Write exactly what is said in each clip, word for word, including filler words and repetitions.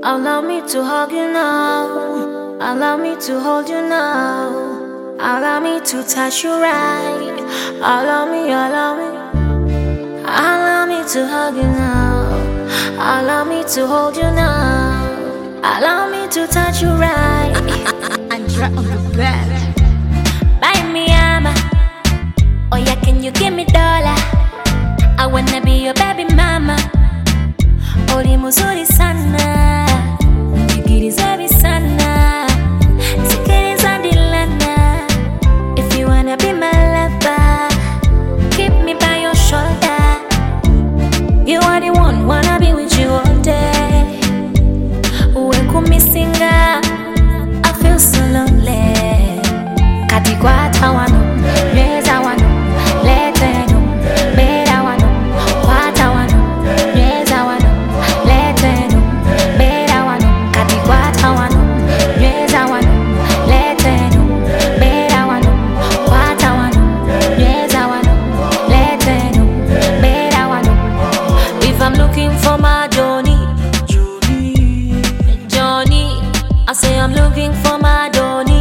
Allow me to hug you now. Allow me to hold you now. Allow me to touch you right. Allow me, allow me. Allow me to hug you now. Allow me to hold you now. Allow me to touch you right. Andra on the bed. Buy me ama. Oh yeah, can you give me dollar? I wanna be your baby mama. Uri muzuri sana, nikirizavi sana, sikiliza dilana. If you wanna be my lover, keep me by your shoulder. You are the one, wanna be with you all day. Uwe kumisinga, I feel so lonely. Katikwata wano, reza wano, lete no, bera wano, kwata wano, reza wano, lete no, bera wano, katikwata wano, reza wano, lete no, bera wano, kwata wano, reza wano, lete no, bera wano. If I'm looking for my Johnny, Johnny, Johnny, I say I'm looking for my Johnny.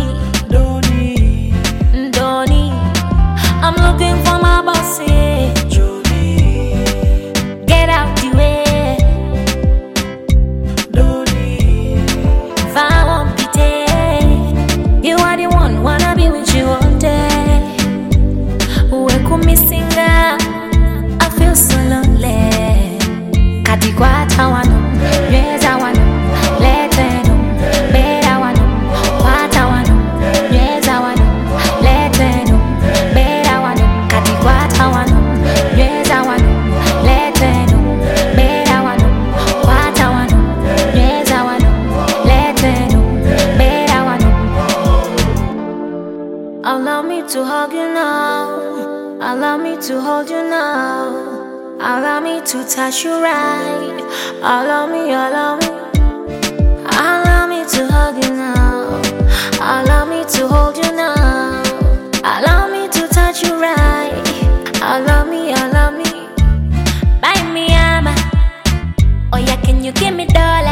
I'm looking for my bossy Johnny. Get out the way, Donny. If I want pity, you are the one, wanna be with you all day. Uwe kumisinga, I feel so lonely. Katikwata wano, reza wano, lete no, bera wano, kwata wano, reza wano, lete no, bera wano, katikwata wano, reza wano, lete no, bera wano, kwata wano, reza wano, lete no, bera wano. Allow me to hug you now. Allow me to hold you now. Allow me to touch you right. Allow me, allow me. Allow me to hug you now. Allow me to hold you now. Allow me to touch you right. Allow me, allow me. Buy me ama. Oh yeah, can you give me dollar?